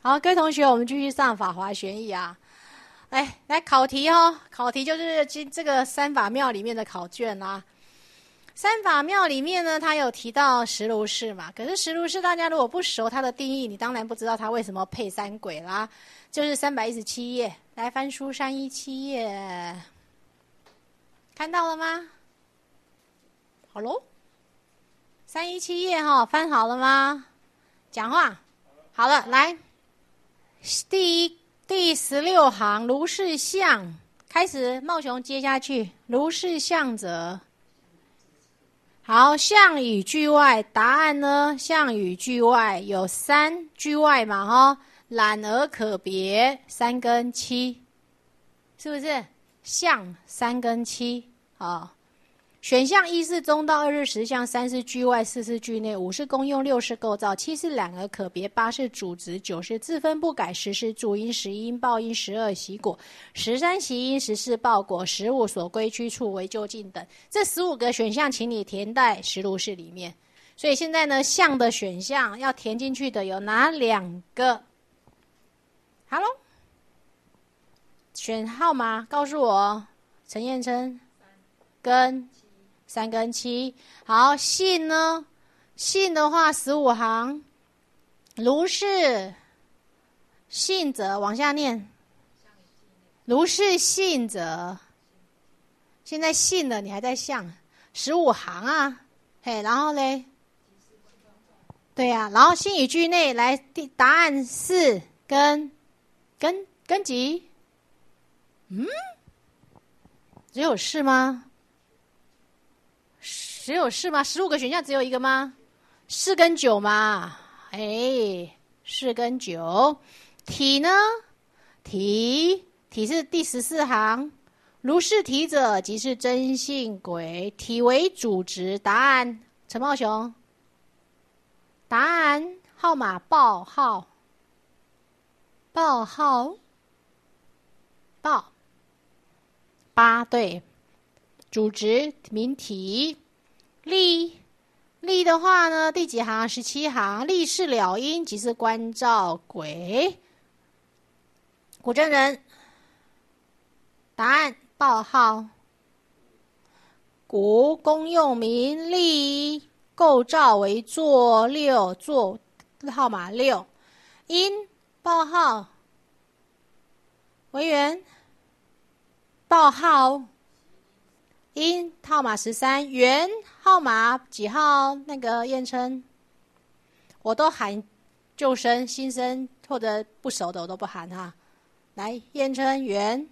好，各位同学，我们继续上法华玄义啊。来考题哦，考题就是这个三法庙里面的考卷啦。三法庙里面呢，它有提到十如是嘛，可是十如是大家如果不熟它的定义，你当然不知道它为什么配三轨啦。就是317页，来翻书317页，看到了吗？好咯，317页哈，翻好了吗？讲话，好了，来，第16行，如是相，开始，茂雄接下去，如是相者。好，相与句外，答案呢？相与句外有3句外嘛，哈，懒而可别，3跟7，是不是？相3跟7，啊。选项1是中道，2是实相，3是句外，4是句内，5是功用，6是构造，7是懒而可别，8是主旨，9是自分不改，10是助因，11报因，12习果，13习因，14报果，15所归居处为究竟等。这15个选项请你填在十如是里面。所以现在呢，相的选项要填进去的有哪2个？好咯，选号码告诉我。陈彦琛跟3跟7。好，信呢？信的话15行，如是信者往下念，如是信者，现在信了你还在相，15行啊，嘿，然后嘞，对呀，然后信与句内来，答案4跟几？只有4吗？只有4吗？15个选项只有一个吗？4跟9嘛。4跟9。体呢？体是第14行，如是体者即是真性轨，体为主旨。答案陈茂雄，答案号码报号8，对，主旨名体。力的话呢，第几行？17行，力是了因，即是观照轨。古真人，答案报号。古功用名力，构造为作6，作号码6。因报号，维园报号。因号码13，元号码几号？那个彦琛，我都喊旧生、新生或者不熟的我都不喊哈。来，彦琛元，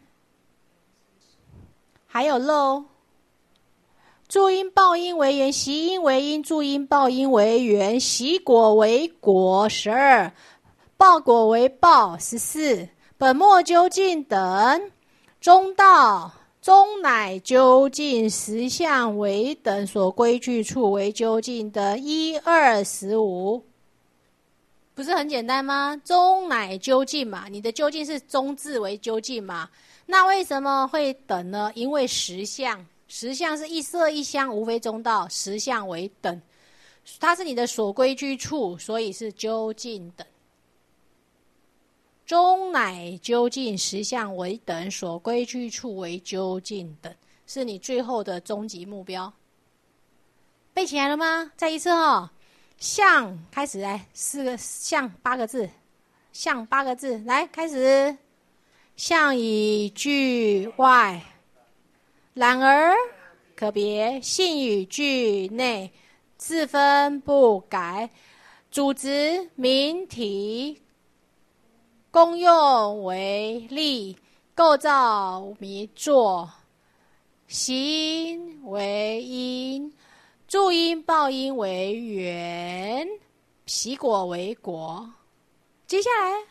还有漏。注因报因为元，习因为因，注因报因为元，习果为果12，报果为报14，本末究竟等，中道。中乃究竟，实相为等，所归居处为究竟的1、2、15，不是很简单吗？中乃究竟嘛，你的究竟是中字为究竟嘛？那为什么会等呢？因为实相是一色一相，无非中道，实相为等，它是你的所归居处，所以是究竟等。中乃究竟，实相为等，所归居处为究竟等，是你最后的终极目标。背起来了吗？再一次哦。相开始来，4个相8个字，相8个字，来开始。相以句外，懒而可别，信与句内，自分不改，主旨名体。功用为力，构造为作，习因为因，助因报因为缘，习果为果。接下来，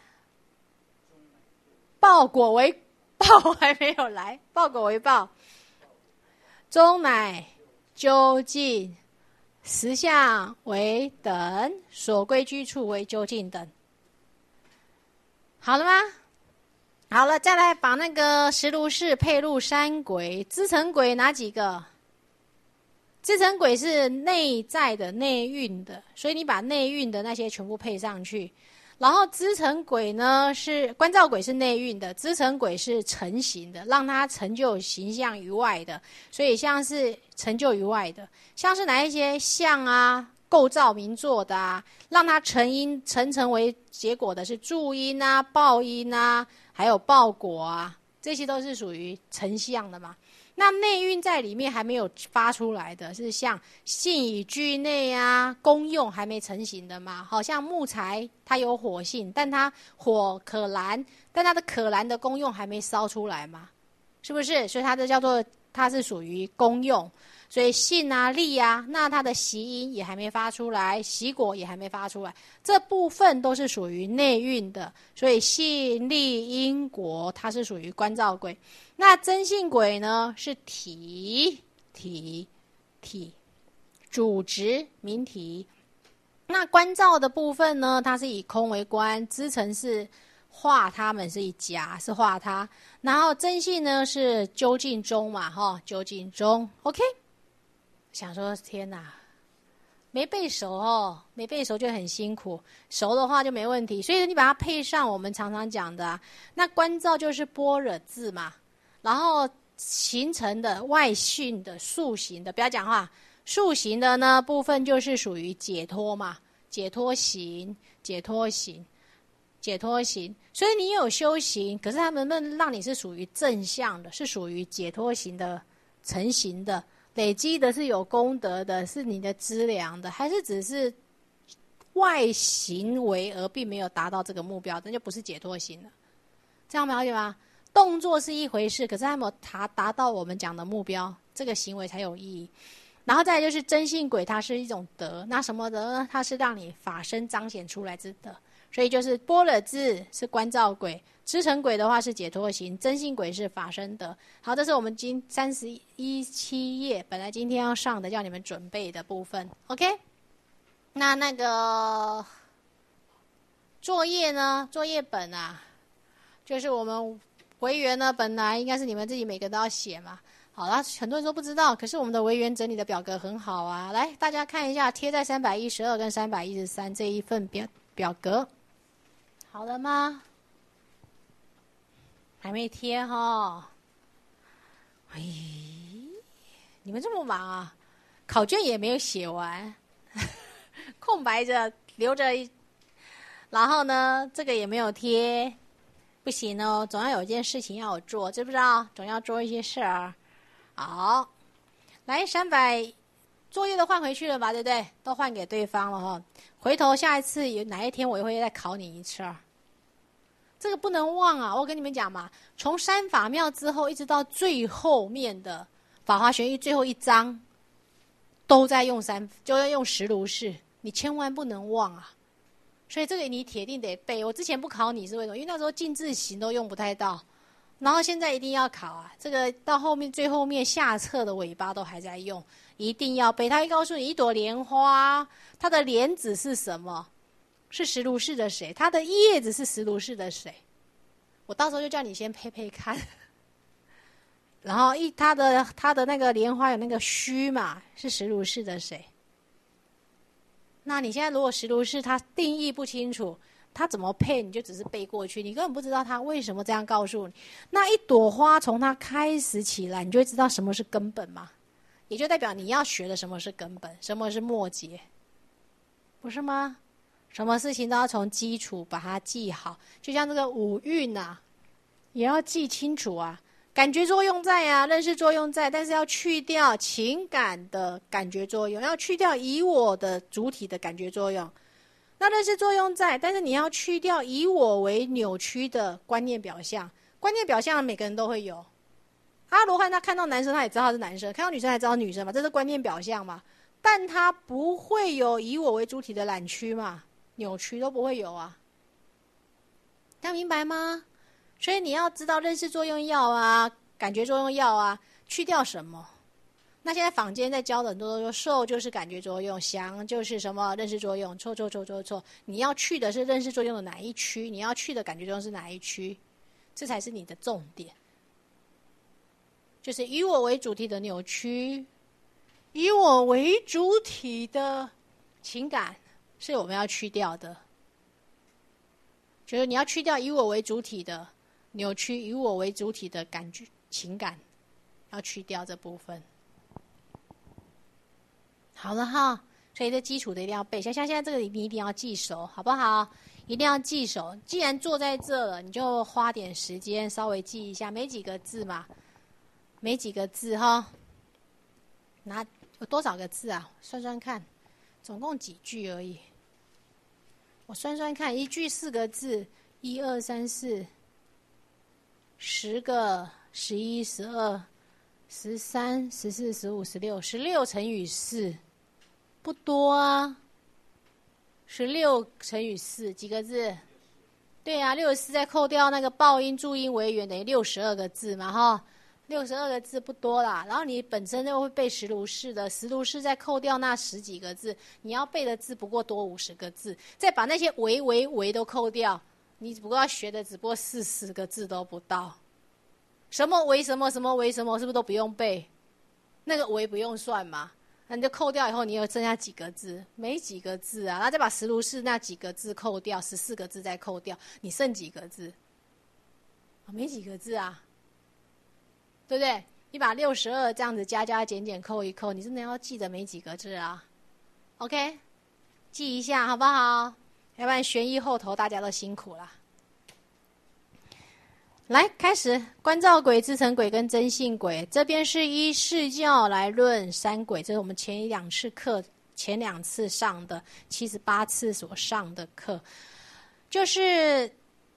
报果为报还没有来，报果为报。中乃究竟，实相为等，所归居处为究竟等。好了吗？好了，再来把那个十如是配入三轨。支撑轨哪几个？支撑轨是内在的、内蕴的，所以你把内蕴的那些全部配上去。 然后支成轨呢是观照轨是内蕴的，支成轨是成形的，让它成就形象于外的，所以像是成就于外的，像是哪一些相啊、构造名作的啊，让它成为结果的是助因啊、报因啊，还有报果啊，这些都是属于成相的嘛。那内蕴在里面还没有发出来的是像性以居内啊，功用还没成型的嘛。好像木材它有火性，但它火可燃，但它的可燃的功用还没烧出来嘛，是不是？所以它是属于功用。所以性啊、力啊，那它的习因也还没发出来，习果也还没发出来，这部分都是属于内蕴的。所以性、力、因果，它是属于观照轨。那真性轨呢，是体，主执明体。那观照的部分呢，它是以空为观，支成是化它们，是以假是化它，然后真性呢是究竟中嘛，究竟中 ，OK。想说天哪，没背熟没背熟就很辛苦，熟的话就没问题。所以你把它配上我们常常讲的那观照就是般若字嘛，然后形成的外性的塑形的，不要讲话，塑形的呢部分就是属于解脱嘛，解脱行。所以你有修行，可是他们让你是属于正向的，是属于解脱行的成型的。累积的是有功德的，是你的资粮的，还是只是外行为而并没有达到这个目标，那就不是解脱行了。这样了解吗？动作是一回事，可是它没有达到我们讲的目标，这个行为才有意义。然后再来就是真性轨，它是一种德，那什么德呢？它是让你法身彰显出来之德，所以就是般若智是观照轨，支成轨的话是解脱行，真性轨是法身德。好，这是我们37页本来今天要上的，叫你们准备的部分。OK， 那个作业呢？作业本啊，就是我们维园呢，本来应该是你们自己每个都要写嘛。好啦，很多人都不知道，可是我们的维园整理的表格很好啊。来，大家看一下，贴在312跟313这一份表格，好了吗？还没贴哈。哎，你们这么忙啊？考卷也没有写完，空白着留着然后呢，这个也没有贴，不行哦，总要有一件事情要我做，知不知道？总要做一些事儿。好，来300作业都换回去了吧，对不对？都换给对方了哈。回头下一次有哪一天我也会再考你一次啊。这个不能忘啊！我跟你们讲嘛，从三法妙之后一直到最后面的《法华玄义》最后一章，都在用就要用十如是，你千万不能忘啊！所以这个你铁定得背。我之前不考你是为什么？因为那时候尽字形都用不太到。然后现在一定要考啊！这个到后面最后面下册的尾巴都还在用，一定要背。他会告诉你，一朵莲花，它的莲子是什么？是实如是的谁？它的叶子是实如是的谁？我到时候就叫你先配看。然后它的那个莲花有那个须嘛，是实如是的谁？那你现在如果实如是它定义不清楚，它怎么配你就只是背过去，你根本不知道它为什么这样告诉你。那一朵花从它开始起来，你就会知道什么是根本嘛，也就代表你要学的什么是根本，什么是末节，不是吗？什么事情都要从基础把它记好，就像这个五蕴啊，也要记清楚啊。感觉作用在啊，认识作用在，但是要去掉情感的感觉作用，要去掉以我的主体的感觉作用。那认识作用在，但是你要去掉以我为扭曲的观念表象。观念表象每个人都会有。阿罗汉他看到男生他也知道他是男生，看到女生他也知道女生嘛，这是观念表象嘛。但他不会有以我为主体的染曲嘛，扭曲都不会有啊。大家明白吗？所以你要知道认识作用要啊，感觉作用要啊，去掉什么？那现在坊间在教的很多都说受就是感觉作用，想就是什么认识作用，错。你要去的是认识作用的哪一区？你要去的感觉作用是哪一区？这才是你的重点。就是以我为主体的扭曲，以我为主体的情感是我们要去掉的。 就是你要去掉以我为主体的扭曲，以我为主体的感觉情感，要去掉这部分。好了哈，所以这基础的一定要背。像现在这个你一定要记熟，好不好？一定要记熟。既然坐在这了，你就花点时间稍微记一下，没几个字嘛，没几个字哈。有多少个字啊？算算看，总共几句而已。我算算看，一句4个字，1、2、3、4。10个，11、12、13、14、15、16乘以4，不多啊。16乘以4几个字？对啊，64再扣掉那个报音、注音、为元，等于62个字嘛，哈。62个字不多啦，然后你本身就会背十如是的，十如是再扣掉那10几个字，你要背的字不过多50个字，再把那些为都扣掉，你不过要学的只不过40个字都不到。什么为什么什么为什么，是不是都不用背？那个为不用算嘛，那你就扣掉以后，你有剩下几个字？没几个字啊，然后再把十如是那几个字扣掉，14个字再扣掉，你剩几个字？没几个字啊。对不对？你把62这样子加加减减扣一扣，你真的要记得没几个字啊 ？OK， 记一下好不好？要不然悬疑后头大家都辛苦了。来，开始观照轨、自成轨跟真性轨。这边是依释教来论三轨，这是我们前2次上的78次所上的课，就是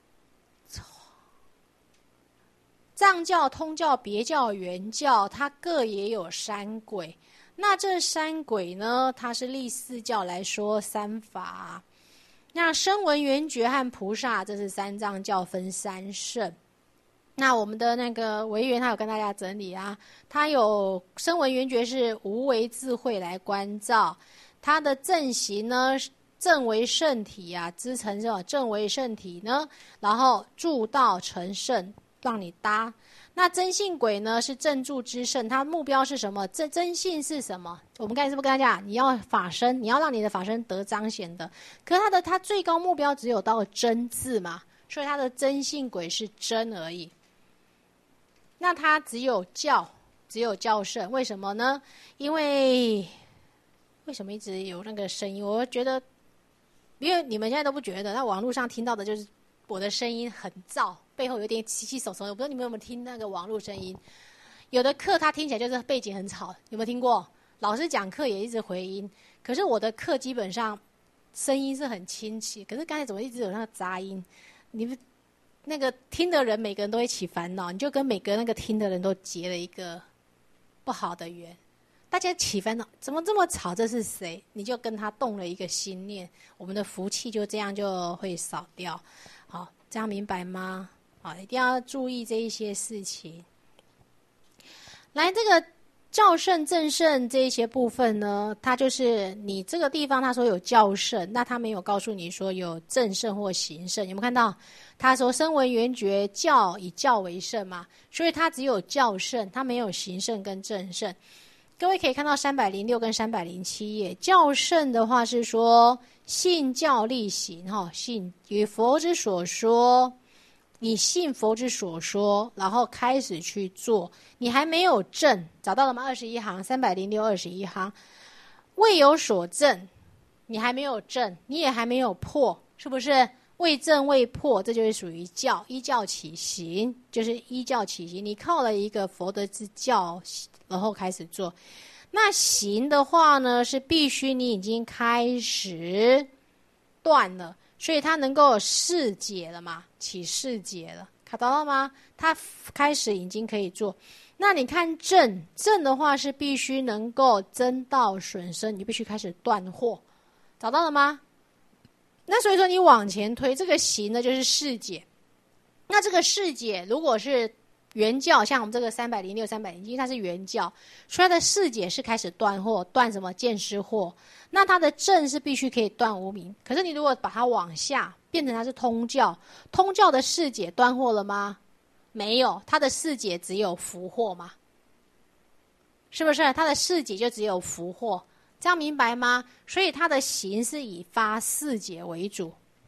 藏教、通教、别教、原教，它各也有3轨。那这3轨呢，它是立4教来说3法。那声闻缘觉和菩萨，这是三藏教分3圣。那我们的那个惟元他有跟大家整理啊，他有声闻缘觉是无为智慧来观照，他的正行呢，正为圣体啊，知成是正为圣体呢，然后助道成圣，让你搭。那真性轨呢是正助之圣，它目标是什么？真性是什么？我们刚才是不是跟他讲，你要法身，你要让你的法身得彰显的。可是它最高目标只有到真字嘛，所以它的真性轨是真而已。那它只有教圣，为什么呢？因为什么一直有那个声音？我觉得，因为你们现在都不觉得，那网络上听到的就是我的声音很燥，背后有点气气手手。我不知道你们有没有听那个网络声音？有的课它听起来就是背景很吵，有没有听过？老师讲课也一直回音，可是我的课基本上声音是很清晰，可是刚才怎么一直有那个杂音？你们那个听的人每个人都会起烦恼，你就跟每个那个听的人都结了一个不好的缘。大家起烦恼，怎么这么吵？这是谁？你就跟他动了一个心念，我们的福气就这样就会少掉。好，这样明白吗？好，一定要注意这一些事情。来，这个教圣、正圣这一些部分呢，它就是你这个地方他说有教圣，那他没有告诉你说有正圣或行圣，有没有看到？他说声闻缘觉教以教为圣嘛，所以他只有教圣，他没有行圣跟正圣。各位可以看到306跟307页，教圣的话是说信教力行，信与佛之所说，你信佛之所说，然后开始去做。你还没有证，找到了吗？21行306 21行，未有所证，你还没有证，你也还没有破，是不是？未证未破，这就是属于教，依教起行，就是依教起行。你靠了一个佛的之教，然后开始做。那行的话呢，是必须你已经开始断了，所以它能够释解了嘛，起释解了，看到了吗？它开始已经可以做。那你看正的话是必须能够增道损身，你必须开始断惑，找到了吗？那所以说你往前推，这个行呢就是释解。那这个释解如果是原教，像我们这个306、307，它是原教，所以它的释解是开始断惑，断什么？见思惑。那它的正是必须可以断无明。可是你如果把它往下变成它是通教，通教的释解断惑了吗？没有，它的释解只有福惑嘛，是不是？它的释解就只有福惑，这样明白吗？所以它的行是以发释解为主，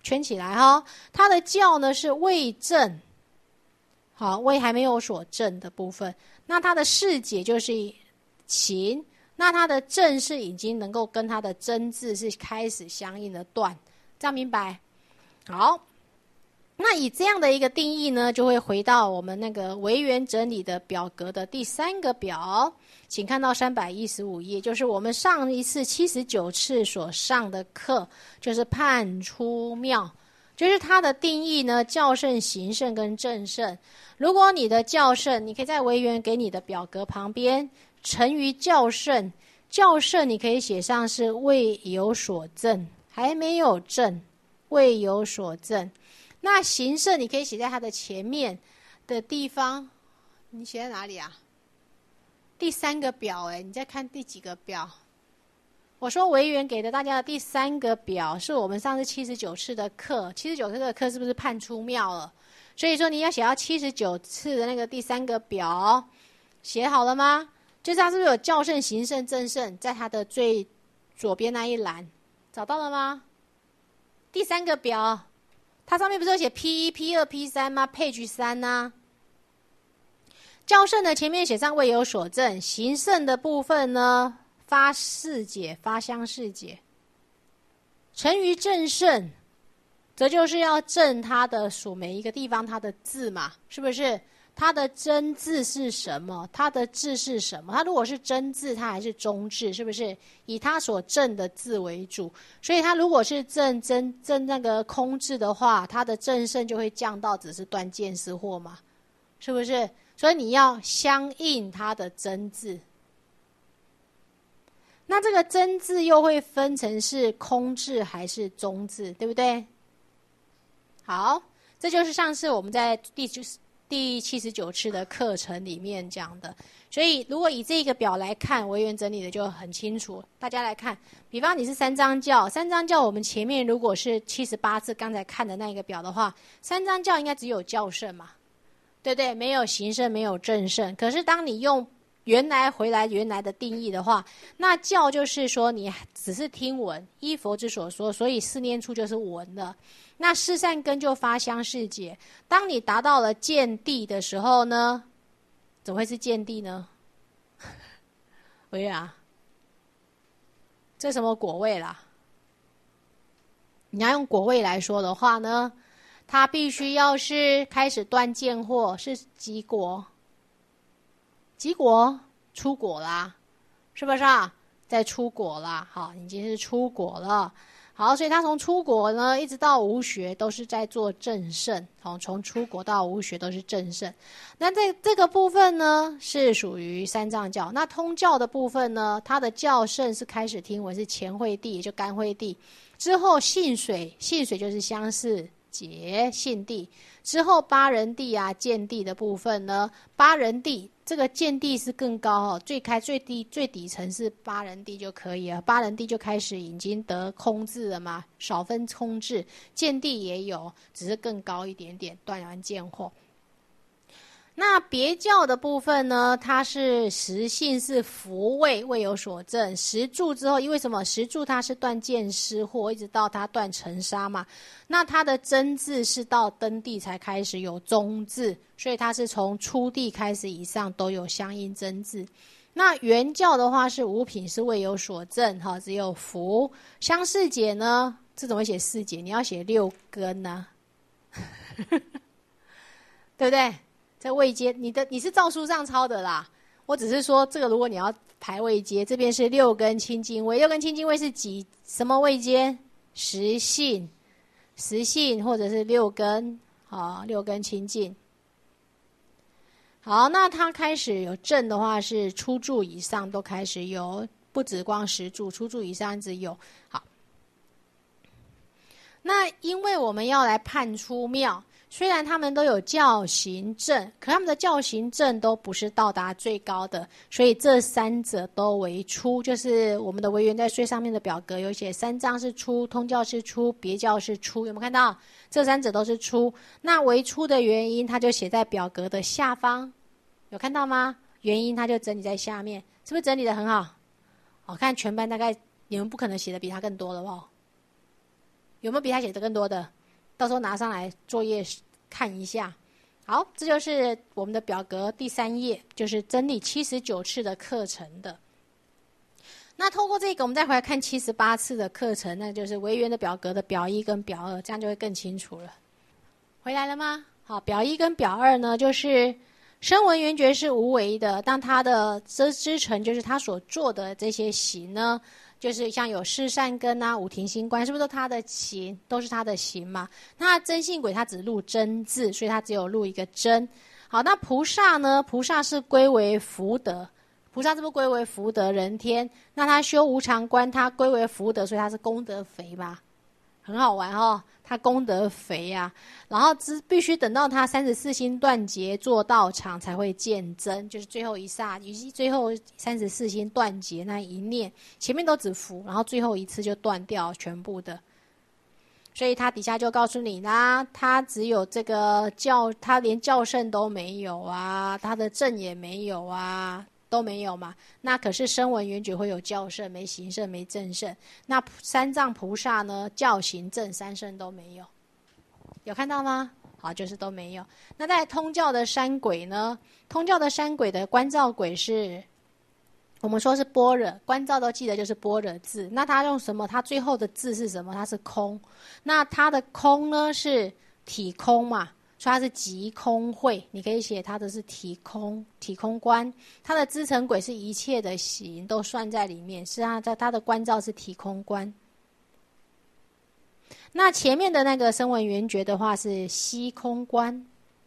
圈起来哈。它的教呢是未正，好，未还没有所正的部分。那它的世解就是勤，那它的正是已经能够跟它的真字是开始相应的断，这样明白？好，那以这样的一个定义呢，就会回到我们那个维元整理的表格的第3个表，请看到315页，就是我们上一次79次所上的课，就是判出妙，就是它的定义呢，校胜、行胜跟正胜。如果你的校胜，你可以在维元给你的表格旁边成于校胜，校胜你可以写上是未有所正，还没有正，未有所正。那行胜你可以写在它的前面的地方，你写在哪里啊？第3个表你再看第几个表？我说维元给的大家的第3个表是我们上次79次的课，79次的课是不是判出妙了？所以说你要写到79次的那个第3个表，写好了吗？就是它是不是有校胜、行胜、正胜，在它的最左边那一栏，找到了吗？第3个表，它上面不是有写 P1、P2、P3 吗？ Page 3啊。校胜的前面写上未有所正，行胜的部分呢，发世解，发相世解。成于正胜，则就是要正它的属每一个地方它的字嘛，是不是？它的真字是什么？它的字是什么？它如果是真字，它还是中字，是不是？以它所正的字为主，所以它如果是正那个空字的话，它的正胜就会降到只是断见思惑嘛，是不是？所以你要相应它的真字。那这个真字又会分成是空字还是中字，对不对？好，这就是上次我们在第79次的课程里面讲的。所以如果以这个表来看，维元整理的就很清楚。大家来看，比方你是3张教，3张教我们前面如果是78次刚才看的那个表的话，3张教应该只有校胜嘛，对不对？没有行胜，没有正胜。可是当你用原来的定义的话，那教就是说你只是听闻，依佛之所说，所以四念处就是闻了。那四善根就发相世解。当你达到了见地的时候呢，怎么会是见地呢？喂啊，这什么果位啦？你要用果位来说的话呢，它必须要是开始断见惑，是几果？几果？出果啦，是不是啊？在出果啦，好，已经是出果了。好，所以他从出果呢，一直到无学，都是在做正胜。从出果到无学都是正胜。那这个部分呢，是属于三藏教。那通教的部分呢，它的教胜是开始听闻，是前慧地，也就干慧地。之后信水就是相似解信地。之后八人地啊、见地的部分呢，八人地这个见地是更高哦，最底层是八人地就可以了，八人地就开始已经得空字了嘛，少分空字，见地也有，只是更高一点点，断完见惑。那别教的部分呢，它是实性是福位未有所证，实住之后，因为什么？实住它是断见失惑，一直到它断尘沙嘛。那它的真字是到登地才开始有中字，所以它是从初地开始以上都有相应真字。那原教的话是五品是未有所证，只有福。相似解呢，这怎么写四解？你要写六根啊，对不对？在位阶，你是照书上抄的啦。我只是说，这个如果你要排位阶，这边是六根清净位，六根清净位是什么位阶？实性或者是六根，六根清净。好，那它开始有正的话，是初住以上都开始有，不止光实住，初住以上只有。好，那因为我们要来判出妙。虽然他们都有教行正，可他们的教行正都不是到达最高的，所以这三者都为初，就是我们的维元在最上面的表格有写三藏是初，通教是初，别教是初，有没有看到？这三者都是初。那为初的原因，它就写在表格的下方，有看到吗？原因它就整理在下面，是不是整理得很好？我看全班大概你们不可能写的比他更多了哦。 有没有比他写的更多的？到时候拿上来作业看一下。好，这就是我们的表格第3页，就是整理79次的课程的。那透过这个，我们再回来看78次的课程，那就是维园的表格的表1跟表2，这样就会更清楚了。回来了吗？好，表1跟表2呢，就是声闻缘觉是无为的，但它的支撑就是它所做的这些行呢，就是像有四善根啊、五停心观，是不是都它的行，都是它的行嘛？那真性轨它只录真字，所以它只有录一个真。好，那菩萨呢？菩萨是归为福德，菩萨是不是归为福德人天？那他修无常观，他归为福德，所以他是功德肥吧？很好玩哦，他功德肥啊。然后必须等到他34心断结做道场才会见真，就是最后一刹，以及最后34心断结那一念，前面都只服，然后最后一次就断掉全部的。所以他底下就告诉你啦，他只有这个他连教圣都没有啊，他的正也没有啊，都没有嘛。那可是声闻缘觉会有教圣，没行圣，没正圣。那三藏菩萨呢，教行正三圣都没有，有看到吗？好，就是都没有。那在通教的三轨呢，通教的三轨的观照轨是我们说是般若，观照都记得就是般若字。那它用什么？它最后的字是什么？它是空。那它的空呢是体空嘛，所以它是即空慧。你可以写它的是体空，体空观。它的支撑轨是一切的行都算在里面，是它的观照是体空观。那前面的那个声闻缘觉的话是虚空观。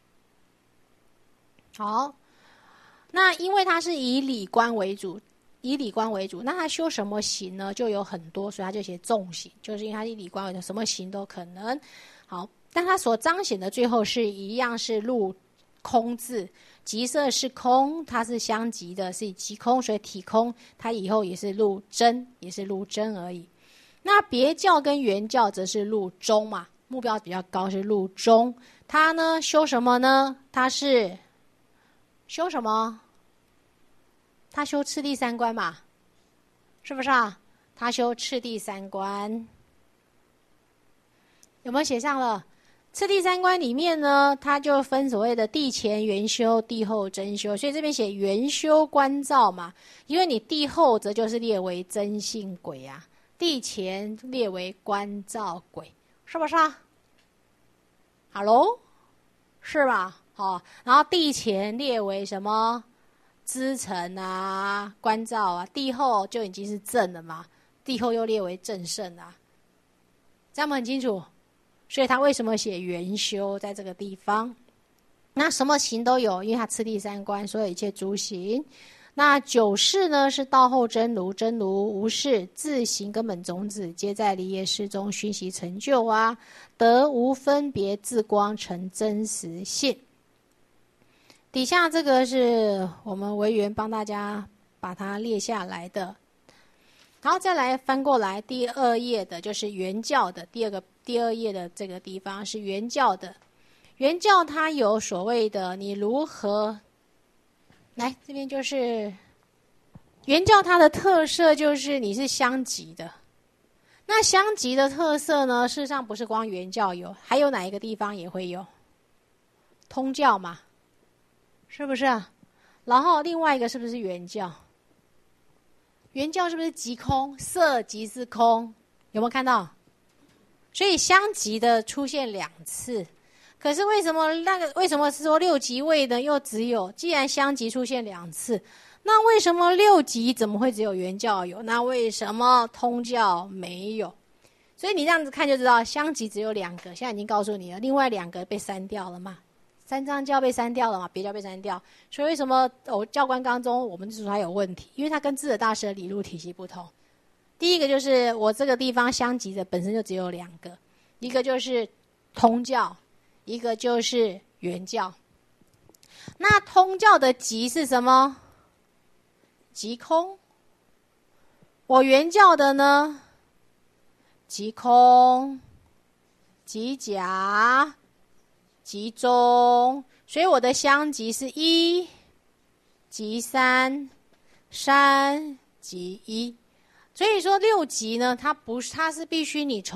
好。那因为它是以理观为主，那他修什么行呢？就有很多，所以他就写众行，就是因为他以理观为主，什么行都可能。好，但他所彰显的最后是一样是入空字，即色是空，它是相即的，是以即空，所以体空，它以后也是入真，也是入真而已。那别教跟原教则是入中嘛，目标比较高，是入中。他呢修什么呢？他是修什么？他修次第三观嘛，是不是啊？他修次第三观，有没有写上了？次第三观里面呢，它就分所谓的地前圆修、地后真修，所以这边写圆修观照嘛，因为你地后则就是列为真性轨啊，地前列为观照轨，是不是啊？好喽，是吧？好，然后地前列为什么？支撑啊，观照啊，地后就已经是正了嘛，地后又列为正圣啊，这样很清楚。所以他为什么写圆修在这个地方？那什么行都有，因为他次第三观，所有一切诸行。那九世呢是道后真如，真如无事，自行根本种子，皆在离业识中熏习成就啊，得无分别自光成真实性。底下这个是我们维园帮大家把它列下来的，然后再来翻过来第2页的，就是原教的第二页的这个地方是原教的。原教它有所谓的你如何来，这边就是原教它的特色就是你是相即的。那相即的特色呢，事实上不是光原教有，还有哪一个地方也会有？通教嘛。是不是啊？然后另外一个是不是原教？原教是不是即空？色即是空，有没有看到？所以相即的出现2次。可是为什么是说六即位呢？又只有，既然相即出现2次，那为什么六即怎么会只有原教有？那为什么通教没有？所以你这样子看就知道，相即只有2个，现在已经告诉你了，另外2个被删掉了嘛。三藏教被删掉了嘛，别教被删掉，所以为什么教官纲中我们就说它有问题？因为它跟智者大师的理路体系不同。第一个就是我这个地方相即的本身就只有2个，一个就是通教，一个就是原教。那通教的即是什么？即空。我原教的呢？即空，即假。即中，所以我的相即是1即3， 3即1。所以说六即呢，它是必须你从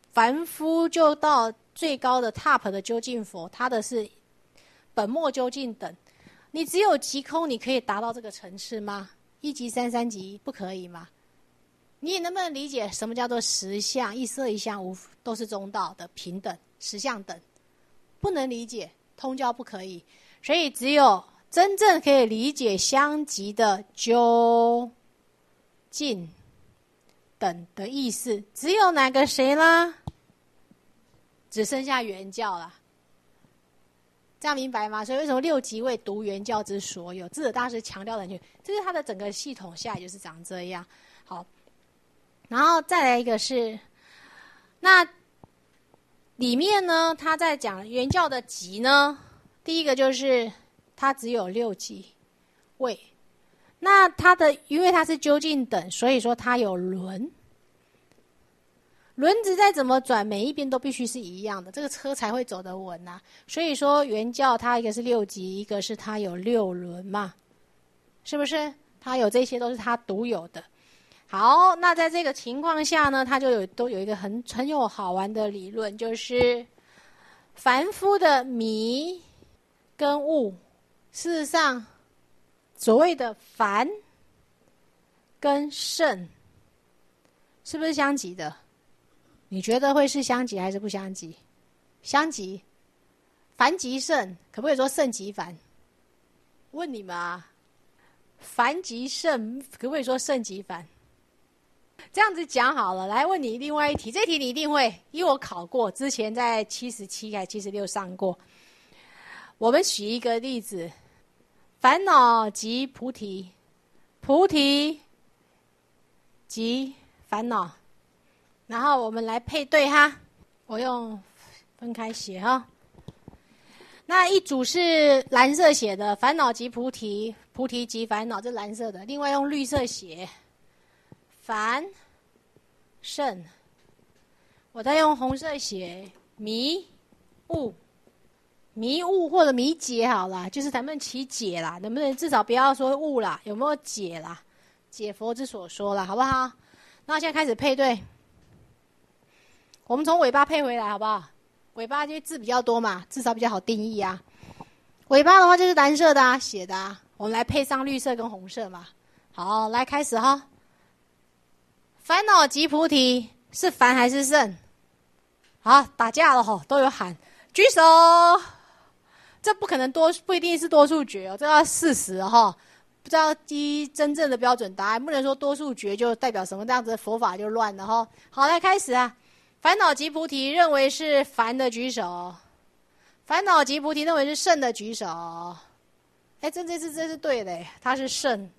凡夫就到最高的 top 的究竟佛，他的是本末究竟等。你只有即空，你可以达到这个层次吗？一级、三级不可以吗？你也能不能理解什么叫做实相？一色一相无都是中道的平等，实相等。不能理解，通教不可以。所以只有真正可以理解相即的究竟等的意思，只有哪个谁啦？只剩下原教了。这样明白吗？所以为什么六级位读原教之所有，智者大师强调的，这是他的整个系统下来就是长这样。好，然后再来一个是，那里面呢，他在讲原教的级呢，第一个就是它只有六级位，那它的因为它是究竟等，所以说它有轮。轮子再怎么转，每一边都必须是一样的，这个车才会走得稳啊。所以说原教它一个是六级，一个是它有六轮嘛，是不是？它有这些都是它独有的。好，那在这个情况下呢，它就都有一个很有好玩的理论，就是凡夫的迷跟悟，事实上所谓的凡跟圣是不是相即的？你觉得会是相即还是不相即？相即，凡即圣，可不可以说圣即凡？问你们啊，凡即圣，可不可以说圣即凡？这样子讲好了，来问你另外一题，这题你一定会，因为我考过，之前在77还76上过。我们举一个例子，烦恼即菩提，菩提即烦恼。然后我们来配对哈，我用分开写哈。那一组是蓝色写的，烦恼即菩提，菩提即烦恼，这蓝色的。另外用绿色写，凡圣。我再用红色写迷悟，迷悟或者迷解好啦，就是咱们起解啦，能不能至少不要说悟啦，有没有解啦？解佛之所说啦，好不好？那现在开始配对。我们从尾巴配回来好不好？尾巴因为字比较多嘛，至少比较好定义啊。尾巴的话就是蓝色的啊，写的啊，我们来配上绿色跟红色嘛。好，来开始哈。烦恼即菩提是凡还是圣？好，打架了吼，都有喊举手。这不可能不一定是多数决哦，这要事实哈。不知道第一真正的标准答案，不能说多数决就代表什么，这样子佛法就乱了哈。好，来开始啊。烦恼即菩提认为是凡的举手，烦恼即菩提认为是圣的举手。哎，这是对的，它是圣。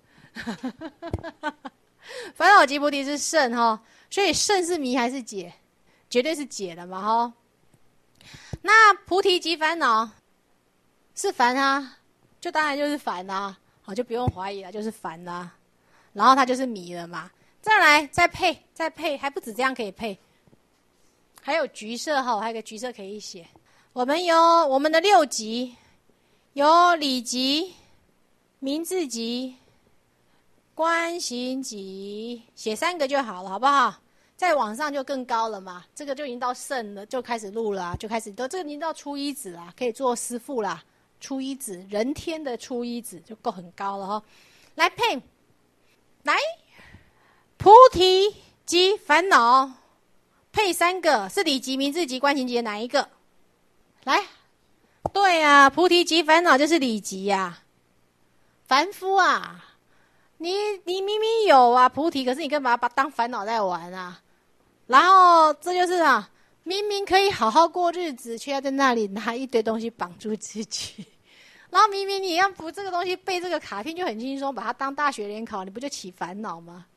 烦恼即菩提是圣哈，所以圣是迷还是解？绝对是解的嘛哈。那菩提即烦恼是凡啊，就当然就是凡啊，好就不用怀疑了，就是凡啦。然后它就是迷了嘛。再来再配，还不止这样可以配。还有橘色哈，还有个橘色可以写。我们有我们的六级，有理级、名字级、观行级，写3个就好了，好不好？再往上就更高了嘛，这个就已经到圣了，就开始录了啊，就开始都这个已经到初一子啦，可以做师父啦，初一子人天的初一子就够很高了哈。来配，来菩提即烦恼。配3个是理级、名字级、观行级的哪一个？来，对啊，菩提即烦恼就是理级呀。凡夫啊，你明明有啊菩提，可是你干嘛把当烦恼在玩啊？然后这就是啊，明明可以好好过日子，却要在那里拿一堆东西绑住自己。然后明明你要不这个东西背这个卡片就很轻松，把它当大学联考，你不就起烦恼吗？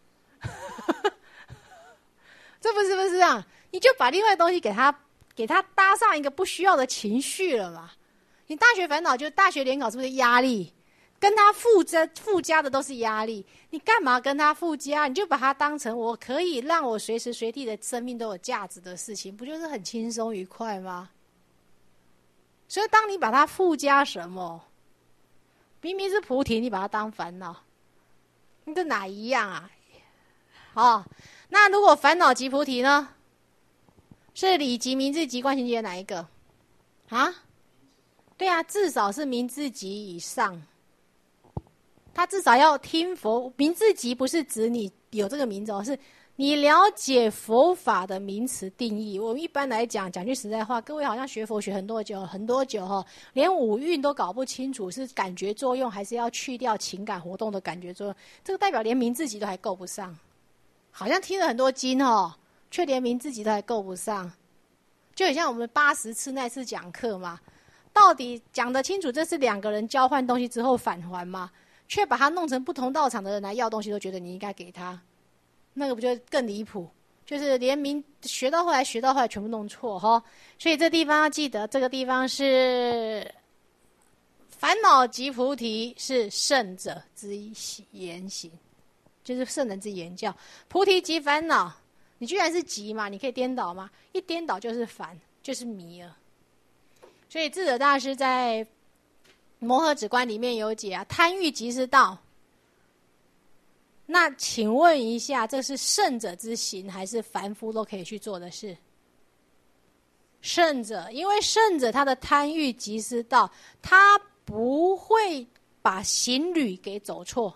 这不是啊？你就把另外的东西给他搭上一个不需要的情绪了嘛？你大学烦恼就是大学联考是不是压力？跟他附加的都是压力，你干嘛跟他附加？你就把它当成我可以让我随时随地的生命都有价值的事情，不就是很轻松愉快吗？所以当你把它附加什么，明明是菩提，你把它当烦恼，你这哪一样啊？哦。那如果烦恼即菩提呢？ 是理即名字即观行解哪一个？啊？对啊，至少是名字即以上。他至少要听佛名字即不是指你有这个名字哦，是你了解佛法的名词定义。我们一般来讲句实在话，各位好像学佛学很多久哈，连五蕴都搞不清楚是感觉作用还是要去掉情感活动的感觉作用，这个代表连名字即都还够不上。好像听了很多经哦，却连名字即都还够不上。就很像我们80次那次讲课嘛，到底讲得清楚这是2个人交换东西之后返还吗？却把它弄成不同道场的人来要东西都觉得你应该给他，那个不就更离谱？就是连学到后来全部弄错齁。所以这地方要记得，这个地方是烦恼即菩提，是圣者之言行，就是圣人之言教。菩提即烦恼，你居然是即嘛？你可以颠倒吗？一颠倒就是烦，就是迷了。所以智者大师在摩诃止观里面有解啊，贪欲即是道。那请问一下，这是圣者之行，还是凡夫都可以去做的事？圣者，因为圣者他的贪欲即是道，他不会把行旅给走错。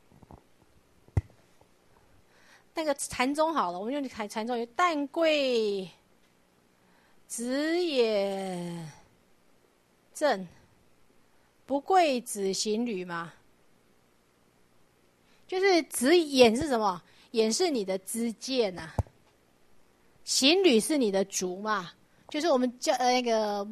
那个禅宗好了，我们用禅宗有但贵子也正，不贵子行旅嘛。就是子眼是什么？眼是你的知见啊，行旅是你的足嘛。就是我们叫那个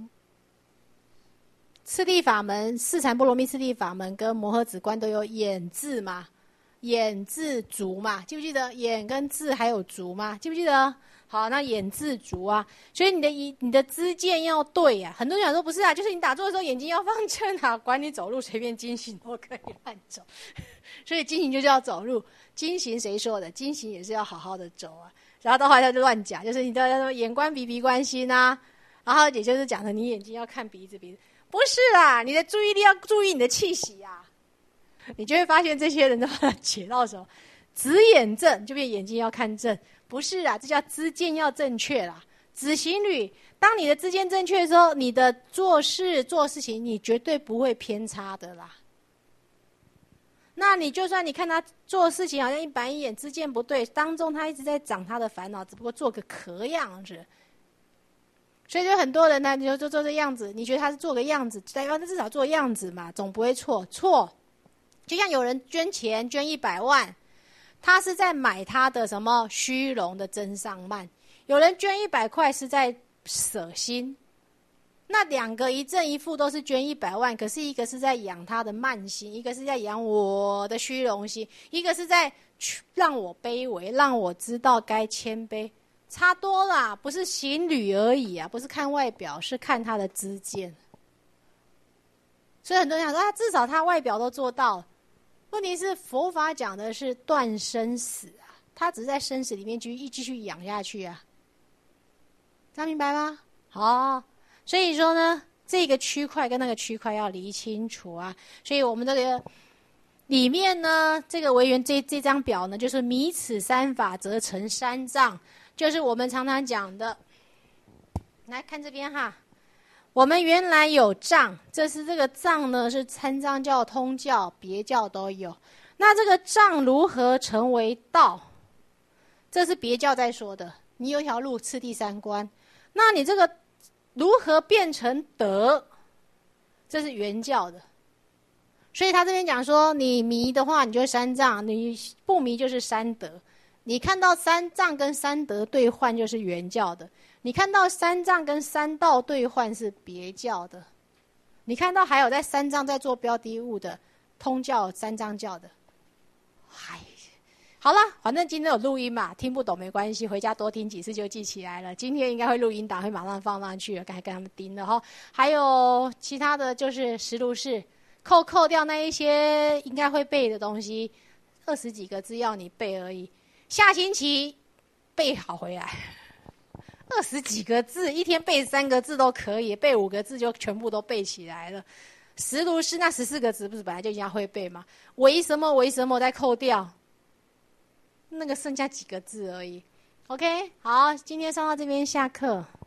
次第法门，四禅波罗蜜次第法门跟摩诃止观都有眼字嘛，眼字足嘛，记不记得？眼跟字还有足嘛，记不记得？好，那眼字足啊，所以你的知见要对啊。很多人讲说不是啊，就是你打坐的时候眼睛要放正啊，管你走路随便经行都可以乱走。所以经行就叫走路，经行谁说的？经行也是要好好的走啊。然后到后来他就乱讲，就是你的眼观鼻，鼻观心啊，然后也就是讲的你眼睛要看鼻子，不是啦，你的注意力要注意你的气息啊。你就会发现这些人都把它解到什么？子眼正就变眼睛要看正，不是啊，这叫知见要正确啦。子行旅，当你的知见正确的时候，你的做事情你绝对不会偏差的啦。那你就算你看他做事情好像一板一眼，知见不对，当中他一直在长他的烦恼，只不过做个壳样子。所以就很多人呢，你就做这样子，你觉得他是做个样子，代表他至少做样子嘛，总不会错。就像有人捐钱捐100万，他是在买他的什么虚荣的真上慢；有人捐100块是在舍心。那2个一正一负都是捐100万，可是一个是在养他的慢心，一个是在养我的虚荣心，一个是在让我卑微，让我知道该谦卑，差多啦，不是行旅而已啊，不是看外表，是看他的知见。所以很多人想说，至少他外表都做到了。问题是佛法讲的是断生死啊，他只是在生死里面继续养下去啊，这样明白吗？好。所以说呢，这个区块跟那个区块要理清楚啊。所以我们这个里面呢，这个唯缘这张表呢，就是迷此三法则成三障，就是我们常常讲的。来看这边哈，我们原来有藏，这个藏呢是参藏教、通教、别教都有。那这个藏如何成为道？这是别教在说的。你有一条路，次第三观，那你这个如何变成德？这是原教的。所以他这边讲说，你迷的话，你就三藏；你不迷就是三德。你看到三藏跟三德兑换，就是原教的；你看到三藏跟三道兑换，是别教的；你看到还有在三藏在做标的物的，通教三藏教的。好了，反正今天有录音嘛，听不懂没关系，回家多听几次就记起来了。今天应该会录音档，会马上放上去了，该跟他们盯了哈。还有其他的就是实录式，扣掉那一些应该会背的东西，20几个字要你背而已。下星期背好回来，20几个字，一天背3个字都可以，背5个字就全部都背起来了。实录式那14个字不是本来就应该会背吗？为什么再扣掉？那个剩下几个字而已。 OK，好，今天上到这边下课。